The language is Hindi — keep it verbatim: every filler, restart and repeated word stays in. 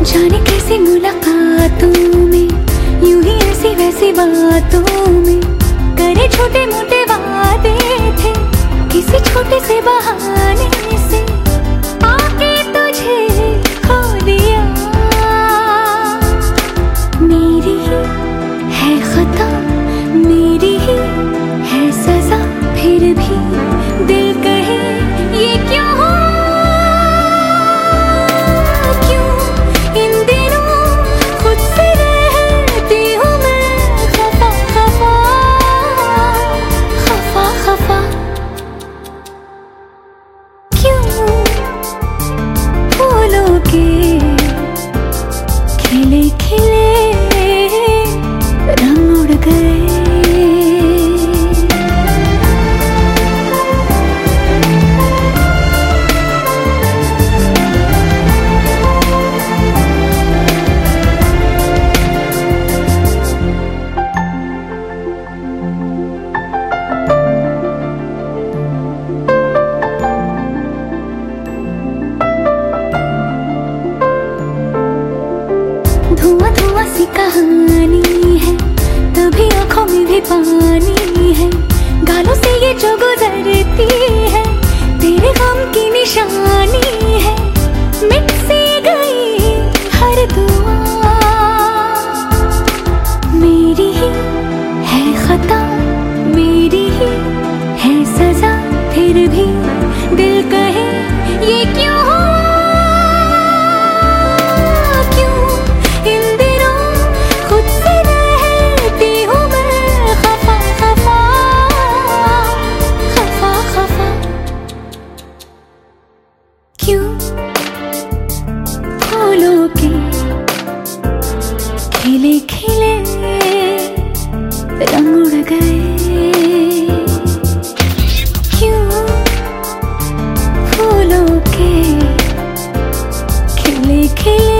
जाने कैसी मुलाकातों में, यूं ही ऐसी वैसी बातों में करे छोटे मोटे वादे थे, किसी छोटे से बहाने से आके तुझे खो दिया। मेरी ही है खता, मेरी ही है सजा, फिर भी दिल कहे ये क्यों हो, क्यों इन दिनों खुद से रहती हूँ मैं खफा खफा खफा खफा। क्यों फूलों के खिले खिले रंग उड़ गए। धुआं धुआं सी कहानी है, तभी आंखों में भी पानी है, गालों से ये जो गुजरती है तेरे गम की निशानी है। मिट सी गई हर दुआ, मेरी ही है खता, मेरी ही है सजा, फिर भी दिल कहे ये क्यों हो, क्यों फूलों के खिले खिले रंग उड़ गए। क्यों फूलों के खिले खिले